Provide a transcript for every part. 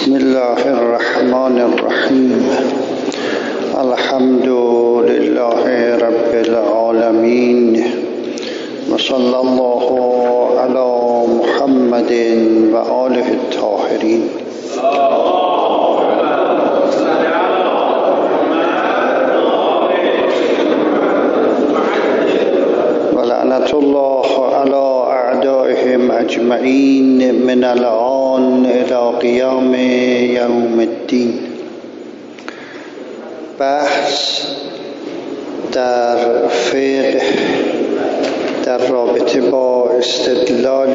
بسم الله الرحمن الرحیم. الحمد لله رب العالمین و صلی الله علی محمد و آله الطاهرین. و لعنت الله علی اعدائهم اجمعین من الآن الی قیام یوم الدین. بحث در فقه در رابطه با استدلال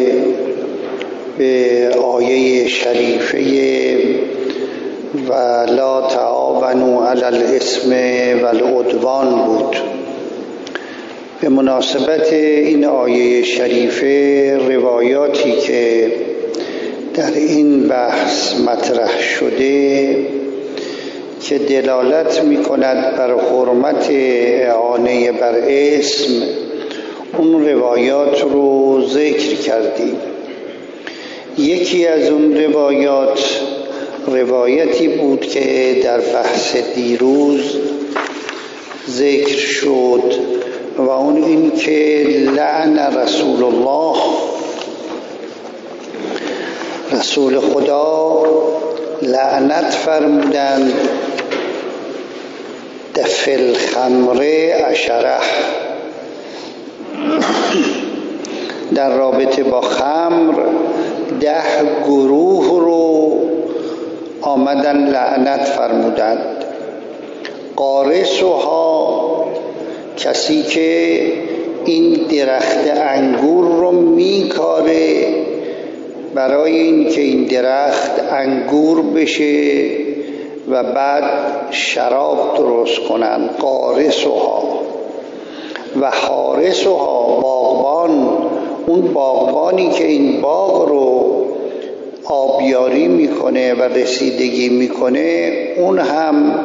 به آیه شریفه و لا تعاونوا علی الاثم والعدوان بود. به مناسبت این آیه شریفه روایاتی که در این بحث مطرح شده که دلالت می کند بر حرمت اعانه بر اسم، اون روایات رو ذکر کردیم. یکی از اون روایتی بود که در بحث دیروز ذکر شد و اون این که لعن رسول الله، رسول خدا لعنت فرمودند فی الخمر عشره، در رابطه با خمر 10 گروه رو آمدن لعنت فرمودند. قارصها، کسی که این درخت انگور رو میکاره برای این که این درخت انگور بشه و بعد شراب درست کنن، قارصها. و حارسها، باغبان، اون باغبانی که این باغ رو آبیاری میکنه و رسیدگی میکنه، اون هم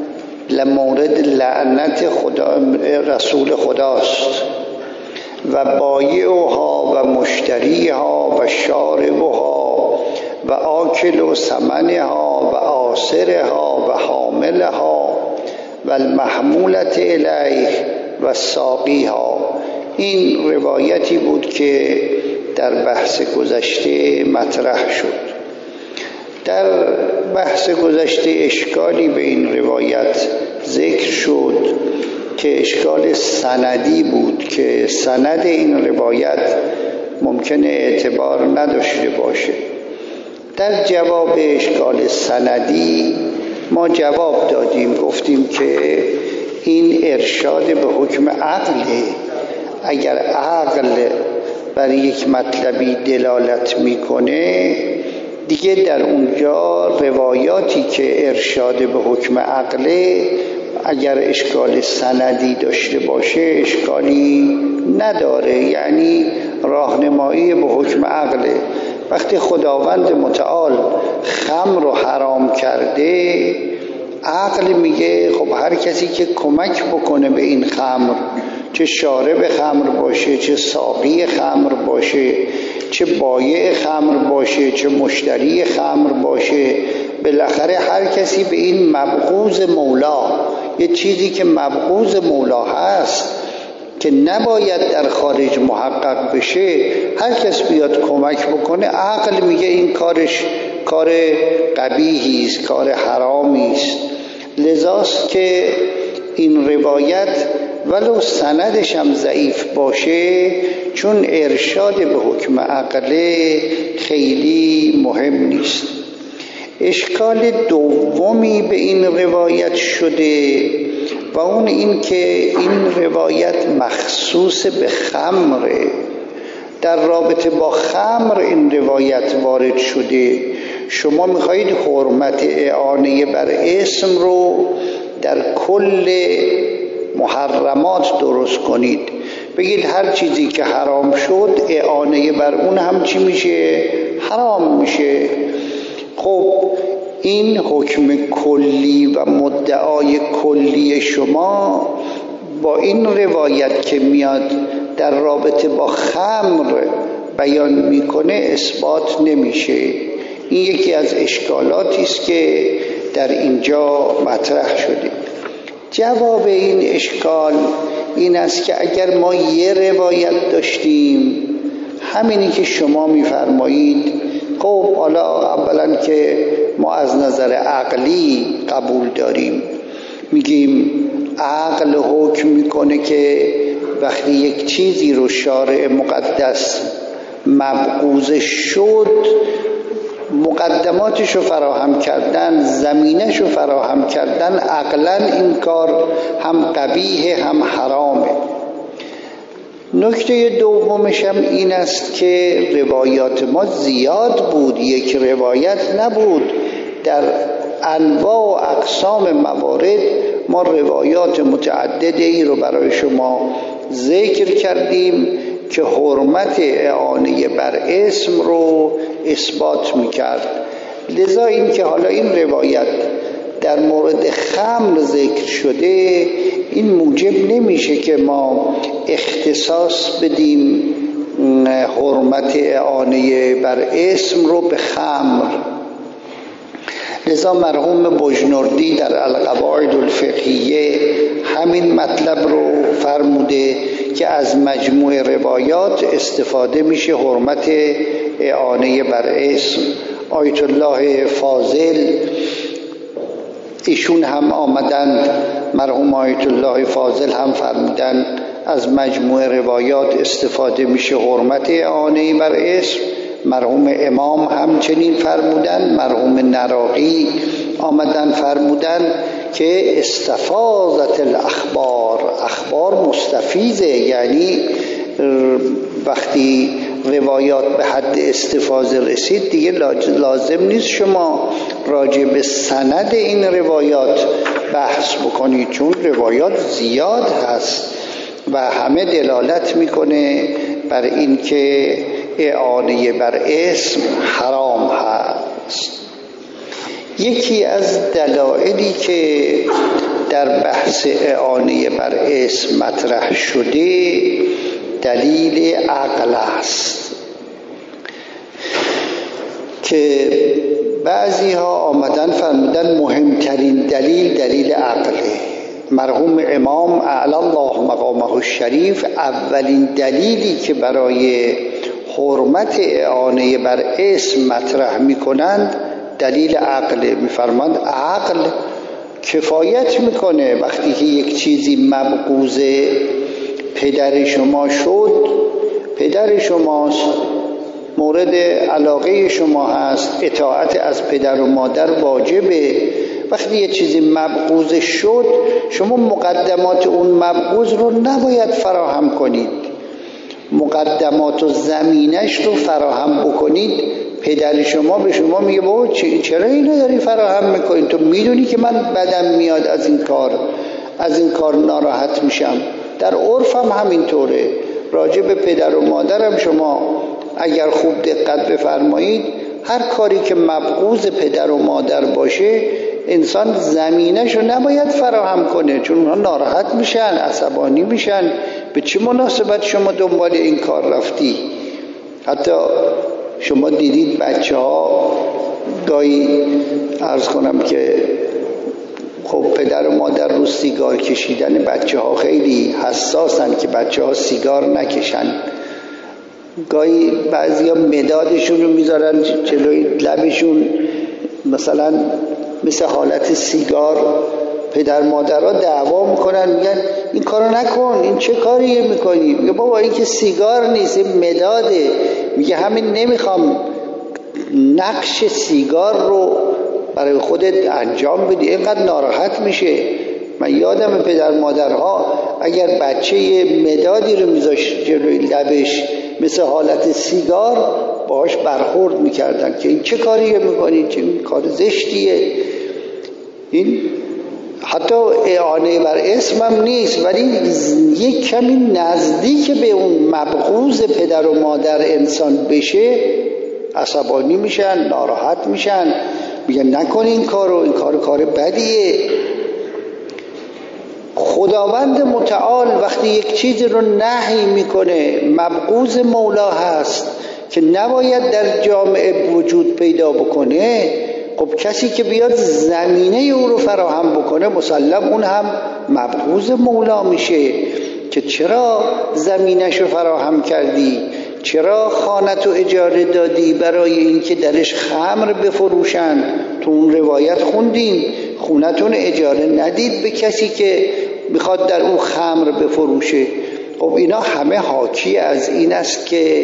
لمورد لعنت خدا رسول خداست. و بایعها و مشتریها و شاربها و آکل و ثمنها و آسرها و حاملها و المحمولة الیه و ساقیها. این روایتی بود که در بحث گذشته مطرح شد. در بحث گذشته اشکالی به این روایت ذکر شد که اشکال سندی بود که سند این روایت ممکنه اعتبار نداشته باشه. در جواب اشکال سندی ما جواب دادیم، گفتیم که این ارشاد به حکم عقله. اگر عقل بر یک مطلبی دلالت میکنه، دیگه در اونجا روایاتی که ارشاد به حکم عقله اگر اشکال سندی داشته باشه اشکالی نداره، یعنی راهنمایی به حکم عقله. وقتی خداوند متعال خمر رو حرام کرده، عقل میگه خب هر کسی که کمک بکنه به این خمر، چه شارب خمر باشه، چه ساقی خمر باشه، چه بایع خمر باشه، چه مشتری خمر باشه، بالاخره هر کسی به این مبغوض مولا، یه چیزی که مبغوض مولا هست که نباید در خارج محقق بشه، هر کس بیاد کمک بکنه، عقل میگه این کارش کار قبیحی است، کار حرامی است. لذاست که این روایت ولو سندش هم ضعیف باشه، چون ارشاد به حکم عقله خیلی مهم نیست. اشکال دومی به این روایت شده و اون این که این روایت مخصوص به خمره. در رابطه با خمر این روایت وارد شده. شما میخواهید حرمت اعانه بر اسم رو در کل محرمات درست کنید، بگید هر چیزی که حرام شد اعانه بر اون هم چی میشه؟ حرام میشه. خب این حکم کلی و مدعای کلی شما با این روایت که میاد در رابطه با خمر بیان میکنه اثبات نمیشه. این یکی از اشکالاتی است که در اینجا مطرح شده. جواب این اشکال این است که اگر ما یه روایت داشتیم، همینی که شما میفرمایید، خب حالا اولا که ما از نظر عقلی قبول داریم، میگیم عقل حکم میکنه که وقتی یک چیزی رو شارع مقدس مبغوض شد، مقدماتش رو فراهم کردن، زمینش رو فراهم کردن، عقلا این کار هم قبیح هم حرامه. نکته دومش هم این است که روایات ما زیاد بود، یک روایت نبود. در انواع و اقسام موارد ما روایات متعددی رو برای شما ذکر کردیم که حرمت اعانه بر اسم رو اثبات میکرد. لذا این که حالا این روایت در مورد خمر ذکر شده، این موجب نمیشه که ما اختصاص بدیم حرمت اعانه بر اسم رو به خمر. لذا مرحوم بجنوردی در القواعد الفقهیه همین مطلب رو فرموده که از مجموع روایات استفاده میشه حرمت اعانه بر اسم. آیت الله فاضل ایشون هم آمدند، مرحوم آیت الله فاضل هم فرمودند از مجموع روایات استفاده میشه حرمت اعانه بر اسم. مرحوم امام همچنین فرمودند. مرحوم نراقی آمدن فرمودند که استفاضت اخبار مستفیضه، یعنی وقتی روایات به حد استفاضه رسید دیگه لازم نیست شما راجع به سند این روایات بحث بکنید، چون روایات زیاد هست و همه دلالت میکنه بر این که اعانه بر اسم حرام هست. یکی از دلایلی که در بحث اعانه بر اسم مطرح شده دلیل عقل است که بعضی ها آمدن فرمودن مهمترین دلیل عقله. مرحوم امام اعلی الله مقامه الشریف اولین دلیلی که برای حرمت اعانه بر اسم مطرح میکنند دلیل عقل. میفرماند عقل کفایت میکنه وقتی که یک چیزی مبغوض پدر شما شد، پدر شماست، مورد علاقه شما هست، اطاعت از پدر و مادر واجبه. وقتی یه چیزی مبغوض شد، شما مقدمات اون مبغوض رو نباید فراهم کنید، مقدمات و زمینش رو فراهم بکنید. پدر شما به شما میگه بابا چرا اینو داری فراهم میکنید؟ تو میدونی که من بدم میاد از این کار ناراحت میشم. در عرف هم همینطوره. راجع به پدر و مادرم شما اگر خوب دقت بفرمایید، هر کاری که مبغوض پدر و مادر باشه انسان زمینش رو نباید فراهم کنه، چون اونها ناراحت میشن، عصبانی میشن. به چه مناسبت شما دنبال این کار رفتی؟ حتی شما دیدید بچه ها گاهی عرض کنم که خب پدر و مادر رو سیگار کشیدن بچه ها خیلی حساسن که بچه ها سیگار نکشن. گاهی بعضی ها مدادشون رو میذارن جلوی لبشون، مثلا مثل حالت سیگار. پدر مادرها دعوا میکنن، میگن این کارو نکن، این چه کاریه میکنی؟ میگه بابا این که سیگار نیست، این مداده. میگه همین نمیخوام نقش سیگار رو برای خودت انجام بدی. اینقدر ناراحت میشه. من یادم پدر مادرها اگر بچه یه مدادی رو میذاشت جلوی لبش مثل حالت سیگار، باهاش برخورد میکردن که این چه کاریه میکنی، چه کار زشتیه. این حتی اعانه بر اسم هم نیست، ولی یک کمی نزدیک به اون مبغوض پدر و مادر انسان بشه عصبانی میشن، ناراحت میشن، میگن نکن این کارو، این کار بدیه. خداوند متعال وقتی یک چیزی رو نهی میکنه، مبغوض مولا هست، که نباید در جامعه وجود پیدا بکنه، خب کسی که بیاد زمینه او رو فراهم بکنه مسلم اون هم مبغوض مولا میشه که چرا زمینش رو فراهم کردی، چرا خانه‌تو اجاره دادی برای اینکه درش خمر بفروشن. تو اون روایت خوندیم خونه‌تون اجاره ندید به کسی که میخواد در اون خمر بفروشه. خب اینا همه حاکی از این است که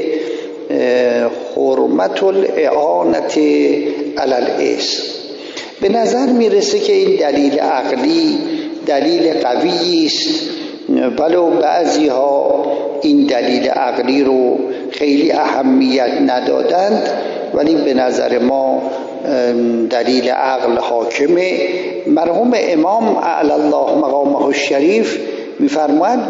حرمت الاعانت علی الاسم. به نظر میرسه که این دلیل عقلی دلیل قوی است، ولو بعضی ها این دلیل عقلی رو خیلی اهمیت ندادند، ولی به نظر ما دلیل عقل حاکمه. مرحوم امام اعلی الله مقامه الشریف میفرماید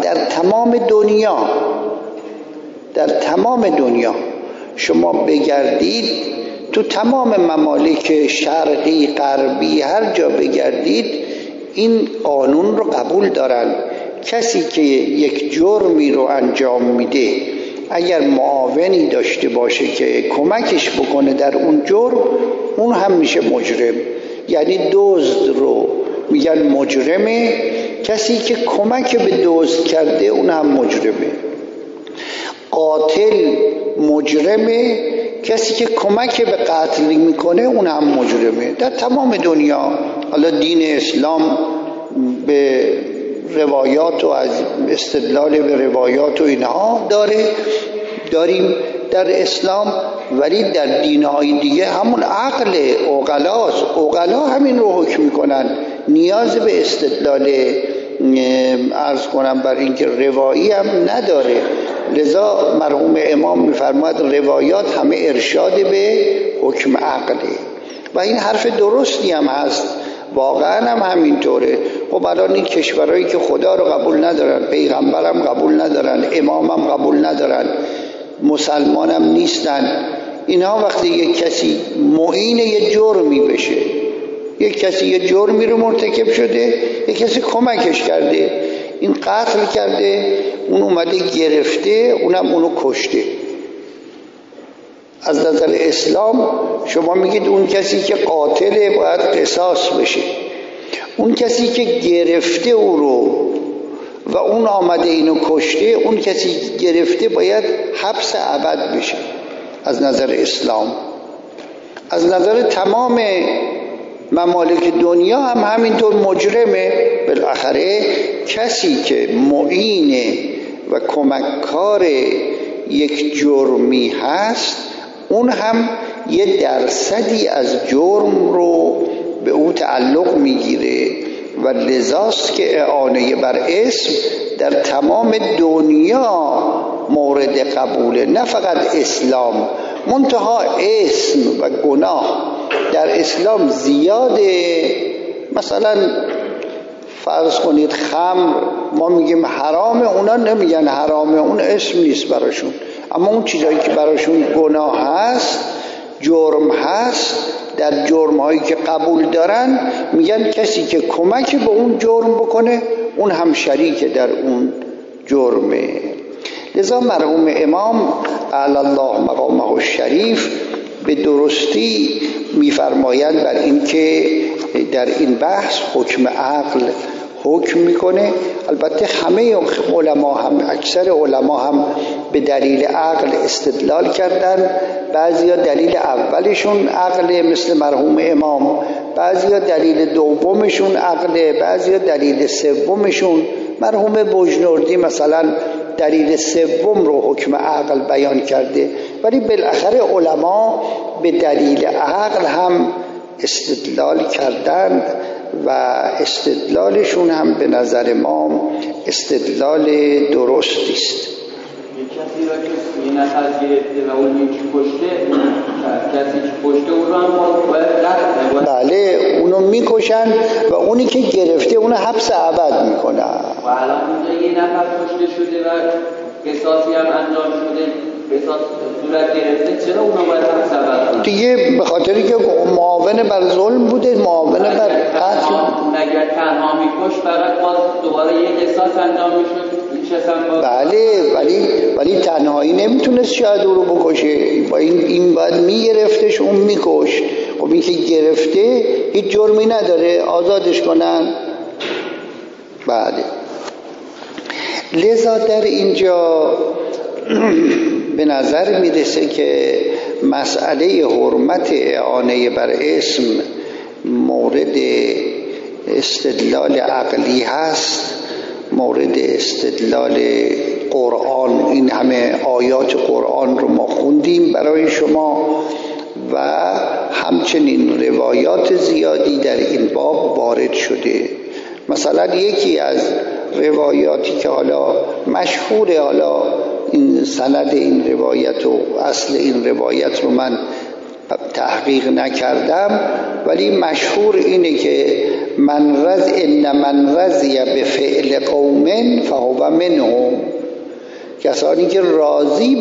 در تمام دنیا شما بگردید، تو تمام ممالک شرقی غربی هر جا بگردید این قانون رو قبول دارن. کسی که یک جرمی رو انجام میده اگر معاونی داشته باشه که کمکش بکنه در اون جرم، اون هم میشه مجرم. یعنی دزد رو میگن مجرمه، کسی که کمک به دزد کرده اون هم مجرمه. قاتل مجرمه، کسی که کمک به قتل میکنه اون هم مجرمه. در تمام دنیا حالا دین اسلام به روایات و از استدلال به روایات و اینها داریم در اسلام، ولی در دینهای دیگه همون عقل عقلا همین رو حکم میکنن، نیاز به استدلال عرض کنم بر اینکه روایی هم نداره. لذا مرحوم امام میفرماید روایات همه ارشاد به حکم عقله و این حرف درستی هم هست، واقعا هم همینطوره. خب الان این کشورهایی که خدا رو قبول ندارن، پیغمبرم قبول ندارن، امامم قبول ندارن، مسلمانم نیستن، اینها وقتی یک کسی معین یه جرمی بشه، یک کسی یه جرمی رو مرتکب شده، یک کسی کمکش کرده، این قتل کرده، اون اومده گرفته، اونم اونو کشته، از نظر اسلام شما میگید اون کسی که قاتله باید قصاص بشه، اون کسی که گرفته او رو و اون آمده اینو کشته، اون کسی گرفته باید حبس ابد بشه از نظر اسلام. از نظر تمام ممالک دنیا هم همینطور مجرمه. بالاخره کسی که معین و کمککار یک جرمی هست اون هم یه درصدی از جرم رو به او تعلق میگیره و لذاست که اعانه بر اسم در تمام دنیا مورد قبوله، نه فقط اسلام. منتها اسم و گناه در اسلام زیاده. مثلا فرض کنید خمر، ما میگیم حرامه، اونا نمیگن حرامه، اون اسم نیست براشون، اما اون چیزایی که براشون گناه هست، جرم هست، در جرم هایی که قبول دارن میگن کسی که کمک به اون جرم بکنه اون هم شریک در اون جرمه. لذا مرحوم امام اعلی الله مقامه الشریف به درستی میفرمایند بر این که در این بحث حکم عقل حکم میکنه. البته همه علما هم، اکثر علما هم به دلیل عقل استدلال کردن. بعضیا دلیل اولشون عقل مثل مرحوم امام، بعضیا دلیل دومشون عقل، بعضیا دلیل سومشون. مرحوم بجنوردی مثلا دلیل سوم رو حکم عقل بیان کرده، ولی بالاخره علما به دلیل عقل هم استدلال کردند و استدلالشون هم به نظر ما استدلال درستی است. کسی را که این نفر گرفته و اون یکی کشته، کسی که کشته اون رو هم باید قتل. بله، اونو میکشن و اونی که گرفته اونو حبس ابد میکنن. و الان اونجا یه نفر کشته شده و قصاصی هم انجام شده، قصاص صورت گرفته، چرا اونو باید حبس ابد کنن؟ دیگه به خاطری که معاون بر ظلم بوده، معاون بر قتل. اگر تنها میکش فقط باز دوباره یه قصاص انجام میشد، بله، ولی تنهایی نمیتونست شاید او رو بکشه، با این باید میگرفتش، اون میکشت. خب این که گرفته هیچ جرمی نداره، آزادش کنن. بله. لذا در اینجا به نظر میرسه که مسئله حرمت اعانه بر اسم مورد استدلال عقلی هست، مورد استدلال قرآن. این همه آیات قرآن رو ما خوندیم برای شما و همچنین روایات زیادی در این باب وارد شده. مثلا یکی از روایاتی که حالا مشهوره، حالا این سند این روایت و اصل این روایت رو من تحقیق نکردم، ولی مشهور اینه که من رضی بفعل قوم فهو منهم. کسانی که راضی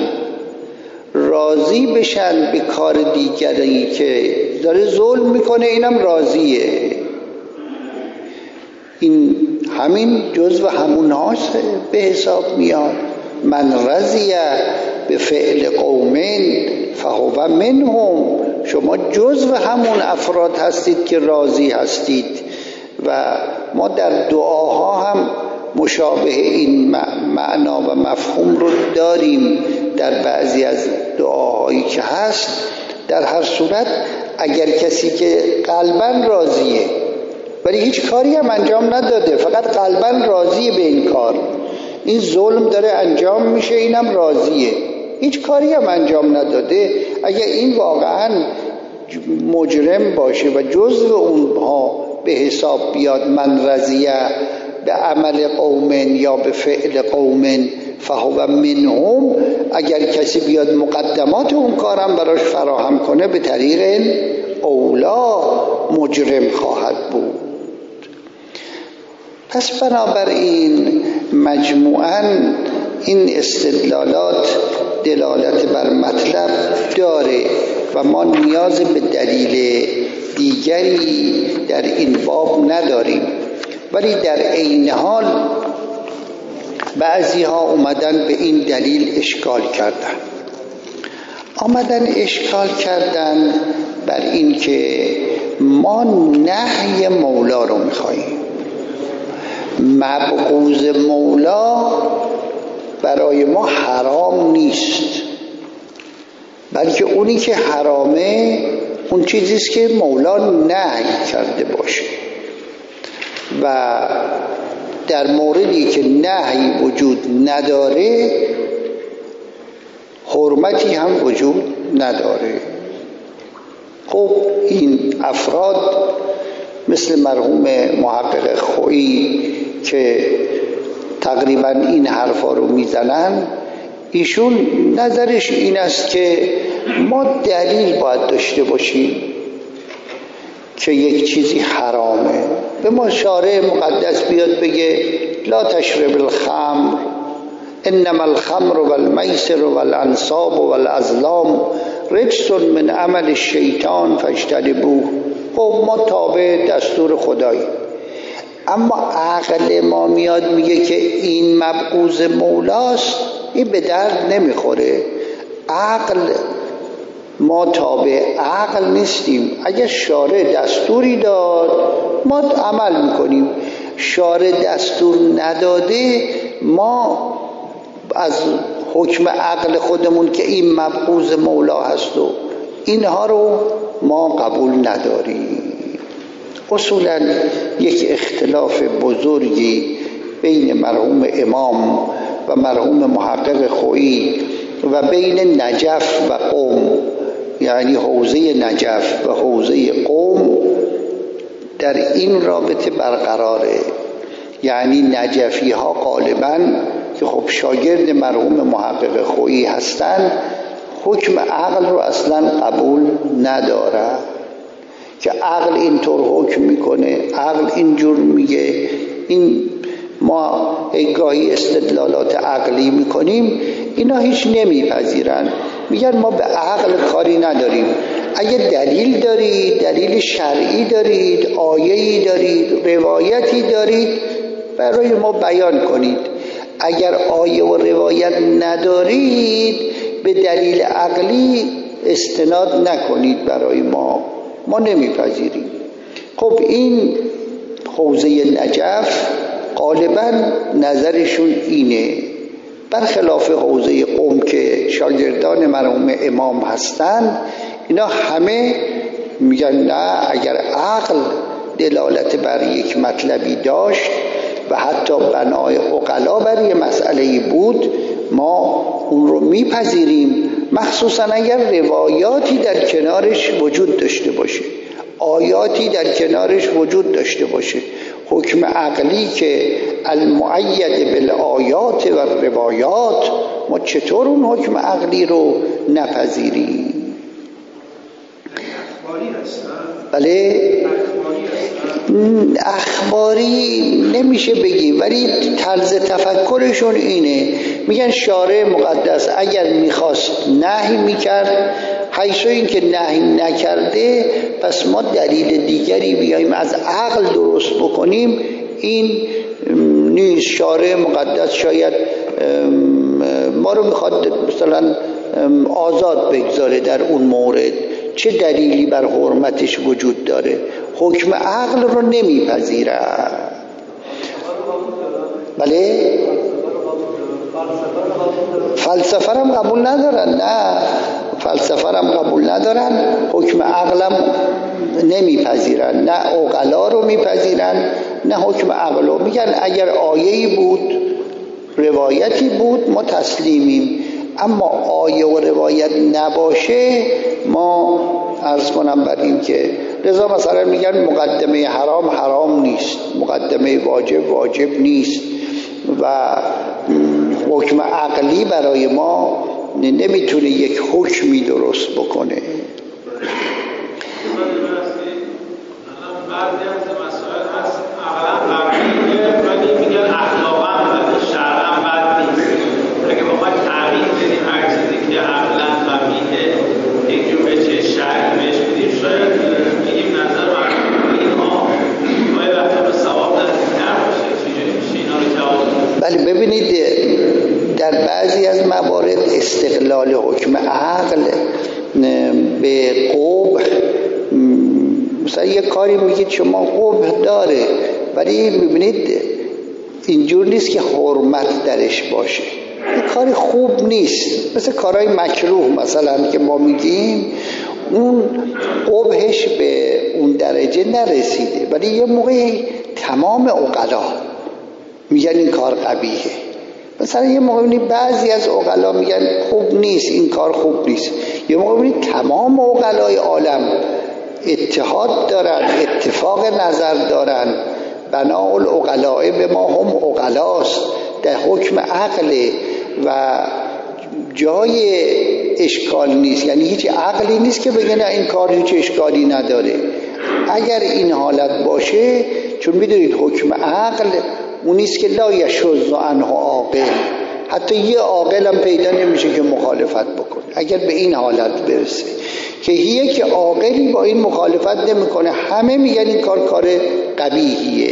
بشن به کار دیگری که داره ظلم میکنه، اینم راضیه. این همین جزو همون هاست به حساب میاد. من رضی به فعل قوم فهو منهم. شما جزو همون افراد هستید که راضی هستید. و ما در دعاها هم مشابه این معنا و مفهوم رو داریم در بعضی از دعاهایی که هست. در هر صورت اگر کسی که قلباً راضیه ولی هیچ کاری هم انجام نداده، فقط قلباً راضیه به این کار، این ظلم داره انجام میشه، اینم راضیه، هیچ کاری هم انجام نداده، اگر این واقعاً مجرم باشه و جزو اونها به حساب بیاد، من رضیه به عمل قوم یا به فعل قوم فهو منهم، اگر کسی بیاد مقدمات اون کارم براش فراهم کنه، به طریق اولا مجرم خواهد بود. پس بنابراین مجموعاً این استدلالات دلالت بر مطلب داره و ما نیاز به دلیل دیگری در این باب نداریم. ولی در عین حال بعضی ها اومدن به این دلیل اشکال کردن بر این که ما نهی مولا رو میخواییم. مبغوض مولا برای ما حرام نیست، بلکه اونی که حرامه اون چیزیست که مولا نهی کرده باشه. و در موردی که نهی وجود نداره حرمتی هم وجود نداره. خب این افراد مثل مرحوم محقق خویی که تقریبا این حرفا رو میزنن، ایشون نظرش این است که ما دلیل باید داشته باشیم که یک چیزی حرامه. به ما شارع مقدس بیاد بگه لا تشرب الخمر انما الخمر والمیسر والانصاب والازلام رجس من عمل الشیطان فاجتنبوه. خب ما تابع دستور خدایی، اما عقل ما میاد میگه که این مبغوض مولاست، این به درد نمیخوره. عقل، ما تابع عقل نیستیم. اگر شارع دستوری داد ما عمل میکنیم، شارع دستور نداده ما از حکم عقل خودمون که این مبغوض مولا هست و اینها رو ما قبول نداریم. اصولا یک اختلاف بزرگی بین مرحوم امام و مرحوم محقق خویی و بین نجف و قوم، یعنی حوزه نجف و حوزه قوم، در این رابطه برقراره. یعنی نجفی ها غالباً که خب شاگرد مرحوم محقق خویی هستن، حکم عقل رو اصلا قبول نداره که عقل اینطور حکم میکنه، عقل اینجور میگه. این ما گاهی استدلالات عقلی میکنیم، اینا هیچ نمیپذیرن، میگن ما به عقل کاری نداریم. اگه دلیل دارید، دلیل شرعی دارید، آیه‌ای دارید، روایتی دارید، برای ما بیان کنید. اگر آیه و روایت ندارید به دلیل عقلی استناد نکنید برای ما نمیپذیریم. خب این حوزه نجف غالبا نظرشون اینه، برخلاف حوزه قم که شاگردان مرحوم امام هستن، اینا همه میگن نه، اگر عقل دلالت بر یک مطلبی داشت و حتی بنای عقلا بر یک مسئله‌ای بود ما اون رو میپذیریم، مخصوصا اگر روایاتی در کنارش وجود داشته باشه، آیاتی در کنارش وجود داشته باشه. حکم عقلی که المؤید بالآیات و روایات، ما چطور اون حکم عقلی رو نپذیریم؟ بله اخباری نمیشه بگیم، ولی طرز تفکرشون اینه، میگن شارع مقدس اگر میخواست نهی میکرد، حیث این که نهی نکرده پس ما دلیل دیگری بیاییم از عقل درست بکنیم، این نیست. شارع مقدس شاید ما رو میخواد مثلا آزاد بگذاره در اون مورد، چه دلیلی بر حرمتش وجود داره؟ حکم عقل رو نمیپذیره. بله فلسفه هم قبول ندارن، نه فلسفه هم قبول ندارن، حکم عقلم نمیپذیرن، نه عقلا رو میپذیرن نه حکم عقل رو. میگن اگر آیه‌ای بود روایتی بود ما تسلیمیم، اما آیه و روایت نباشه ما عرض کنم بر این که لذا مثلا میگن مقدمه حرام حرام نیست، مقدمه واجب واجب نیست و حکم عقلی برای ما نمیتونه یک حکمی درست بکنه. بعضی از مسائل هست عقلا قبیله ولی میگن اخلاقا و شرعا بد نیست. اگه بخواید تعبیر بدیم هر چیزی که عقلا قبیله یک جور به چه شرعی بهش بدیم، شاید بگیم نظر مردم اینها باید وقتا به ثواب نزدیک‌تر باشه. چجوری میشه اینا رو جواب داد؟ بله ببینید در بعضی از موارد استقلال حکم عقل به قبح، مثلا یک کاری میگید شما قبح داره ولی میبینید اینجور نیست که حرمت درش باشه، این کاری خوب نیست، مثل کارهای مکروه مثلا که ما میگیم اون قبحش به اون درجه نرسیده، ولی یه موقعی تمام عقلا میگن این کار قبیحه. مثلا یه موقع ببینید بعضی از عقلا میگن خوب نیست، این کار خوب نیست، یه موقع ببینید تمام عقلای عالم اتحاد دارن، اتفاق نظر دارن، بناء العقلاء به ما هم عقلاست، در حکم عقل و جای اشکال نیست، یعنی هیچ عقلی نیست که بگه نه این کار هیچ اشکالی نداره. اگر این حالت باشه، چون میدونید حکم عقل اونیست که لا یشذ عنه عاقل، حتی یه عاقل هم پیدا نمیشه که مخالفت بکنه. اگر به این حالت برسه که یک عاقلی با این مخالفت نمیکنه، همه میگن این کار قبیحیه.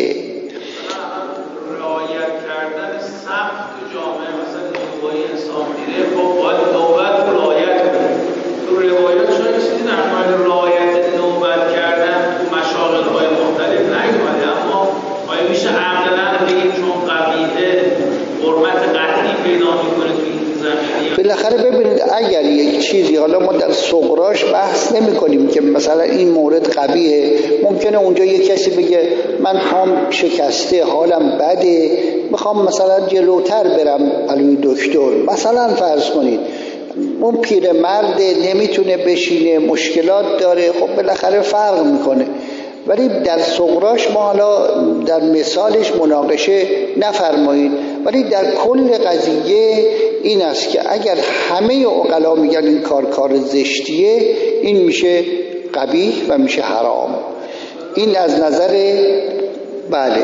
رعایت کردن سقف تو جامعه مثلا نوبای انسان میره، خب باید نوبت رعایت کنه. تو روایات شاید چیزی در مورد رعایت نوبت کردن تو مشاغل‌های مختلف نیومده، اما آیا میشه عقلاً بگیم چون قبیحه حرمت قطعی پیدا میکنه تو این زمینه؟ بالاخره ببینید اگر یک چیزی، حالا ما در صغراش بحث نمی کنیم که مثلا این مورد قبیحه، ممکنه اونجا یک کسی بگه من پام شکسته حالم بده میخوام مثلا جلوتر برم علی دکتر، مثلا فرض کنید اون پیرمرد نمیتونه بشینه مشکلات داره، خب بالاخره فرق میکنه، ولی در صغراش ما حالا در مثالش مناقشه نفرمایید، ولی در کل قضیه این است که اگر همه عقلا میگن این کار زشتیه، این میشه قبیح و میشه حرام. این از نظر بله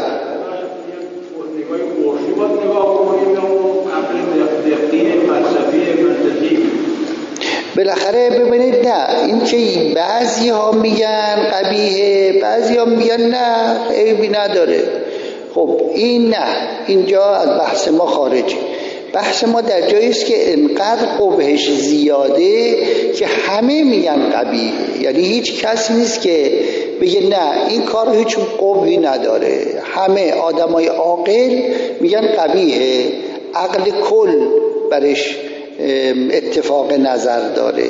بالاخره ببینید نه، این که بعضی ها میگن قبیحه، بعضی ها میگن نه عیبی نداره. خب این نه، اینجا از بحث ما خارجه. بحث ما در جایی است که انقدر قبحش زیاده که همه میگن قبیح، یعنی هیچ کسی نیست که بگه نه این کار هیچ قبحی نداره، همه آدمای عاقل میگن قبیحه، عقل کل برش اتفاق نظر داره.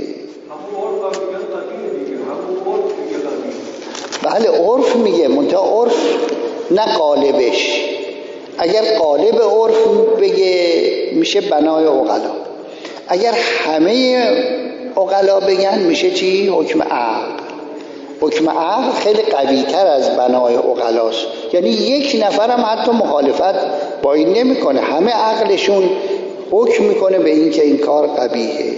بله عرف میگه، منتها عرف نه قالبش. اگر قالب عرف بگه میشه بنای عقلا، اگر همه عقلا بگن میشه چی؟ حکم عقل. حکم عقل خیلی قوی‌تر از بنای عقلاست، یعنی یک نفر هم حتی مخالفت با این نمیکنه، همه عقلشون حکم میکنه به این که این کار قبیحه.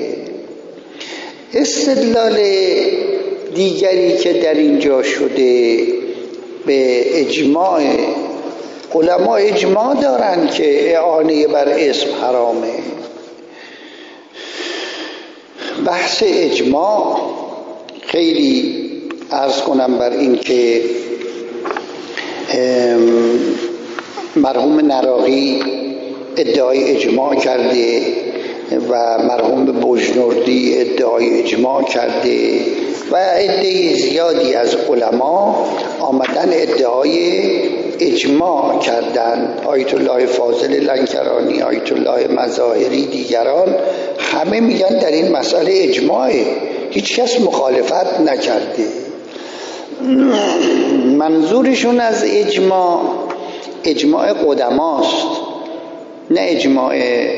استدلال دیگری که در اینجا شده به اجماع علما، اجماع دارن که اعانه بر اسم حرامه. بحث اجماع خیلی عرض کنم بر این که مرحوم نراقی ادعای اجماع کرده و مرحوم بجنوردی ادعای اجماع کرده و عده زیادی از علما آمدن ادعای اجماع کردن. آیت الله فاضل لنکرانی، آیت الله مظاهری، دیگران همه میگن در این مسئله اجماعه، هیچ کس مخالفت نکرده. منظورشون از اجماع، اجماع قدماست، نه اجماع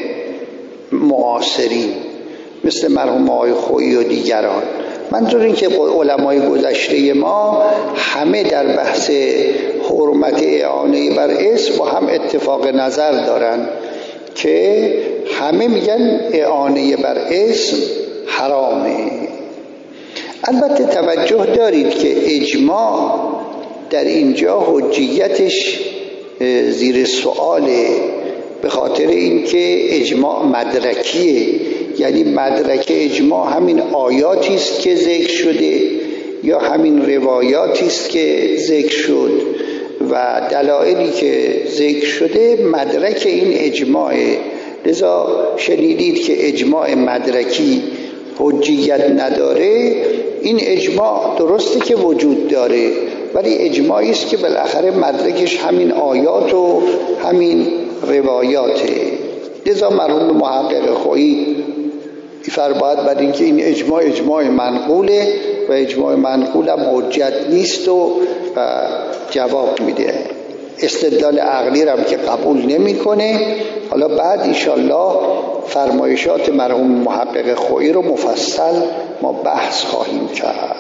معاصرین مثل مرحوم آقای خویی و دیگران. منظور این که علمای گذشته ما همه در بحث حرمت اعانه بر اسم با هم اتفاق نظر دارن که همه میگن اعانه بر اسم حرامه. البته توجه دارید که اجماع در اینجا حجیتش زیر سؤاله، به خاطر اینکه اجماع مدرکیه، یعنی مدرک اجماع همین آیاتی است که ذکر شده یا همین روایاتی است که ذکر شد و دلایلی که ذکر شده مدرک این اجماعه. لذا شنیدید که اجماع مدرکی حجیت نداره. این اجماع درسته که وجود داره، ولی اجماعی است که بالاخره مدرکش همین آیات و همین روایاته. لذا مرحوم محقق خویی فرمود بر این که این اجماع منقوله و اجماع منقول هم حجت نیست و جواب میده. استدلال عقلی هم که قبول نمیکنه. حالا بعد انشالله فرمایشات مرحوم محقق خویی رو مفصل ما بحث خواهیم کرد.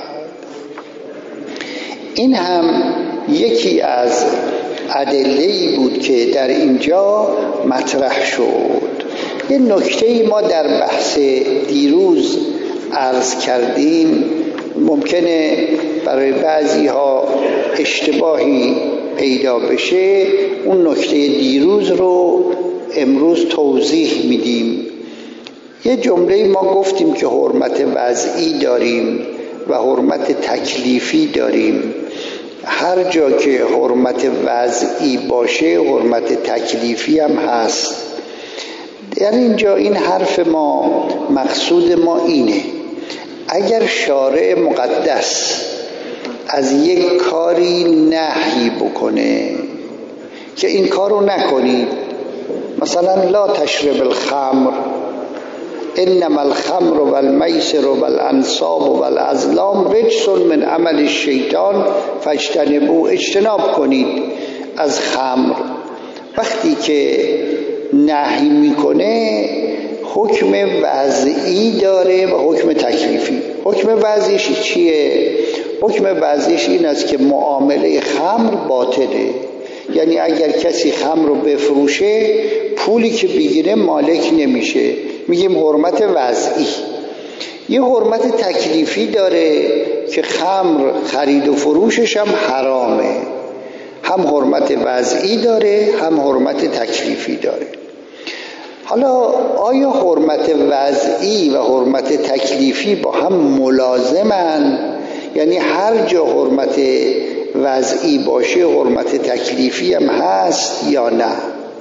این هم یکی از ادله‌ای بود که در اینجا مطرح شد. یه نکته‌ای ما در بحث دیروز عرض کردیم، ممکنه برای بعضی ها اشتباهی پیدا بشه، اون نکته دیروز رو امروز توضیح میدیم. یه جمله ما گفتیم که حرمت وضعی داریم و حرمت تکلیفی داریم. هر جا که حرمت وضعی باشه حرمت تکلیفی هم هست. در اینجا این حرف ما، مقصود ما اینه، اگر شارع مقدس از یک کاری نهی بکنه که این کارو نکنید، مثلا لا تشرب الخمر انما الخمر والمیسر والانصاب والازلام رجس من عمل الشیطان فاجتنبوه، اجتناب کنید از خمر. وقتی که نهی میکنه حکم وضعی داره و حکم تکلیفی. حکم وضعیش چیه؟ حکم وضعیش این است که معامله خمر باطله، یعنی اگر کسی خمر رو بفروشه پولی که بگیره مالک نمیشه، میگیم حرمت وضعی. یه حرمت تکلیفی داره که خمر خرید و فروشش هم حرامه، هم حرمت وضعی داره هم حرمت تکلیفی داره. حالا آیا حرمت وضعی و حرمت تکلیفی با هم ملازمن؟ یعنی هر جا حرمت وضعی باشه حرمت تکلیفی هم هست یا نه.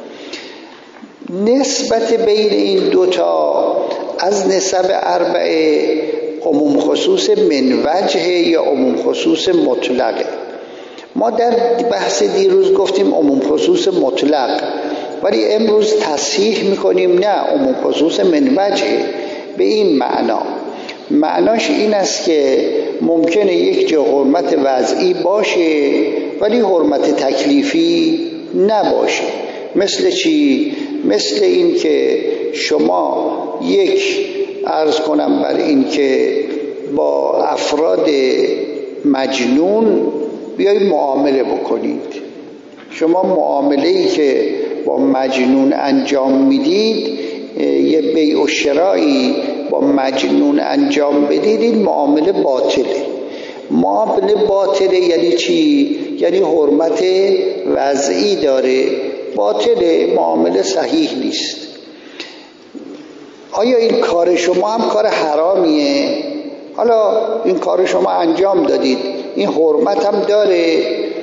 نسبت بین این دوتا از نسب اربعه عموم خصوص من وجه یا عموم خصوص مطلقه. ما در بحث دیروز گفتیم عموم خصوص مطلق، ولی امروز تصحیح میکنیم نه، عموم خصوص من وجه. به این معناش این است که ممکنه یک جا حرمت وضعی باشه ولی حرمت تکلیفی نباشه. مثل چی؟ مثل این که شما عرض کنم بر این که با افراد مجنون بیایید معامله بکنید. شما معامله‌ای که با مجنون انجام میدید، یه بیع و شرایی با مجنون انجام بدید، این معامله باطله. معامله باطله یعنی چی؟ یعنی حرمت وضعی داره، باطله، معامله صحیح نیست. آیا این کار شما هم کار حرامیه؟ حالا این کار شما انجام دادید، این حرمت هم داره.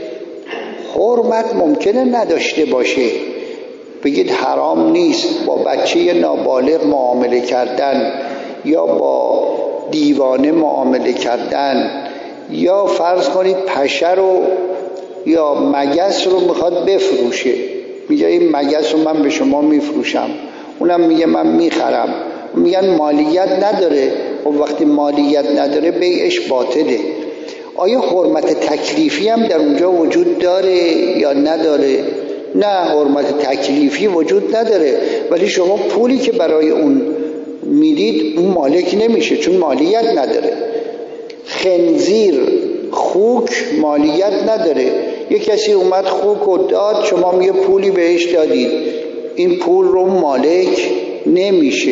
حرمت ممکنه نداشته باشه، بگید حرام نیست با بچه نابالغ معامله کردن یا با دیوانه معامله کردن، یا فرض کنید پشه رو یا مگس رو میخواد بفروشه، میگه این مگس رو من به شما میفروشم، اونم میگه من میخرم، میگن مالیت نداره. و وقتی مالیت نداره بیعش باطله. آیا حرمت تکلیفی هم در اونجا وجود داره یا نداره؟ نه، حرمت تکلیفی وجود نداره، ولی شما پولی که برای اون میدید اون مالک نمیشه چون مالیت نداره. خنزیر، خوک مالیت نداره. یک کسی اومد خوک رو داد، شما یه پولی بهش دادید، این پول رو مالک نمیشه.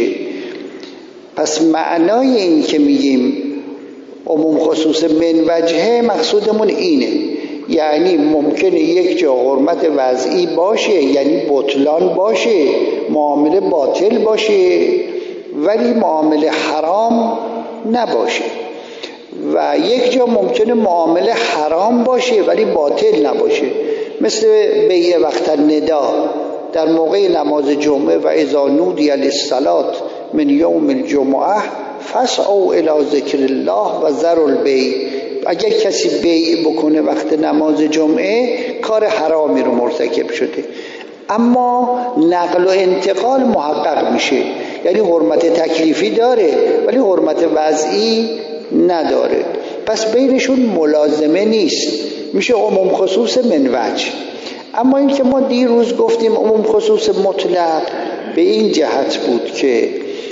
پس معنای این که میگیم عموم خصوص من وجهه، مقصودمون اینه، یعنی ممکنه یک جا حرمت وضعی باشه، یعنی بطلان باشه، معامله باطل باشه، ولی معامله حرام نباشه. و یک جا ممکنه معامله حرام باشه ولی باطل نباشه، مثل بیع وقت الندا در موقع نماز جمعه، و اذا نودی للصلاة من یوم الجمعه فاسعوا الی ذکر الله و ذروا البیع. اگر کسی بیع بکنه وقت نماز جمعه کار حرامی رو مرتکب شده، اما نقل و انتقال محقق میشه، یعنی حرمت تکلیفی داره ولی حرمت وضعی نداره. پس بینشون ملازمه نیست، میشه عموم خصوص من وجه. اما این که ما دیروز گفتیم عموم خصوص مطلق، به این جهت بود که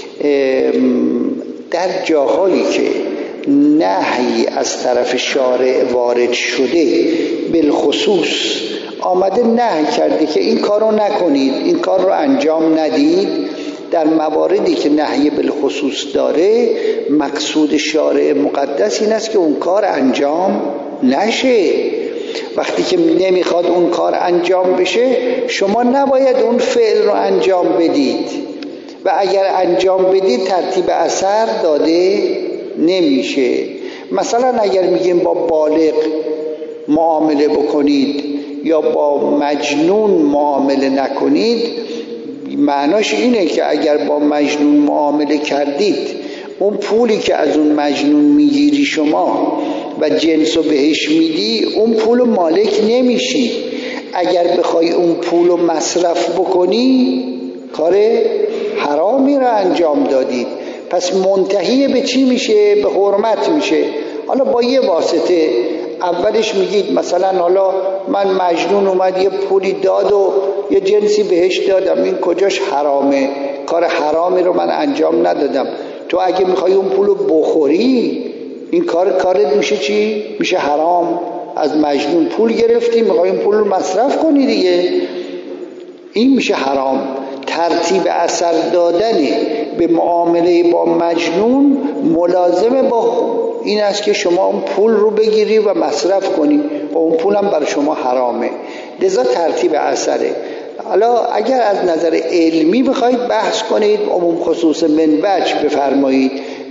در جاهایی که نهی از طرف شارع وارد شده، بالخصوص آمده نهی کرده که این کار رو نکنید، این کار رو انجام ندید، در مواردی که نهی بالخصوص داره، مقصود شارع مقدس این است که اون کار انجام نشه. وقتی که نمیخواد اون کار انجام بشه، شما نباید اون فعل رو انجام بدید، و اگر انجام بدید ترتیب اثر داده نمیشه. مثلا اگر میگیم با بالغ معامله بکنید یا با مجنون معامله نکنید، معناش اینه که اگر با مجنون معامله کردید، اون پولی که از اون مجنون میگیری شما و جنسو بهش میدی، اون پولو مالک نمیشی. اگر بخوای اون پولو مصرف بکنی، کار حرامی رو انجام دادید. پس منتهی به چی میشه؟ به حرمت میشه. حالا با یه واسطه، اولش میگید مثلا حالا من مجنون اومد یه پولی داد و یه جنسی بهش دادم، این کجاش حرامه؟ کار حرامی رو من انجام ندادم. تو اگه میخوای اون پولو بخوری، این کارت میشه چی؟ میشه حرام. از مجنون پول گرفتی، میخوای اون پول رو مصرف کنی دیگه، این میشه حرام. ترتیب اثر دادن به معامله با مجنون ملازمه با این است که شما اون پول رو بگیری و مصرف کنی و اون پول هم برای شما حرامه. لذا ترتیب اثره. حالا اگر از نظر علمی بخواید بحث کنید، عموم خصوص من وجه بفرمایید،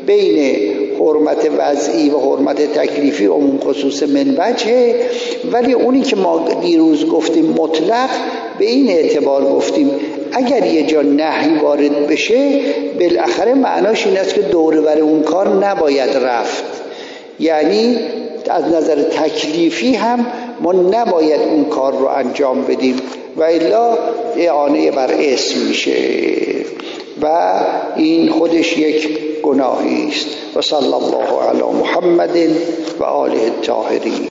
بین حرمت وضعی و حرمت تکلیفی عموم خصوص من وجهه، ولی اونی که ما دیروز گفتیم مطلق به این اعتبار گفتیم اگر یه جا نهی وارد بشه بالاخره معناش این است که دوره بر اون کار نباید رفت، یعنی از نظر تکلیفی هم ما نباید اون کار رو انجام بدیم و الا اعانه بر اسم میشه و این خودش یک گناهی است. و صلی الله علی محمد و آله الطاهرین.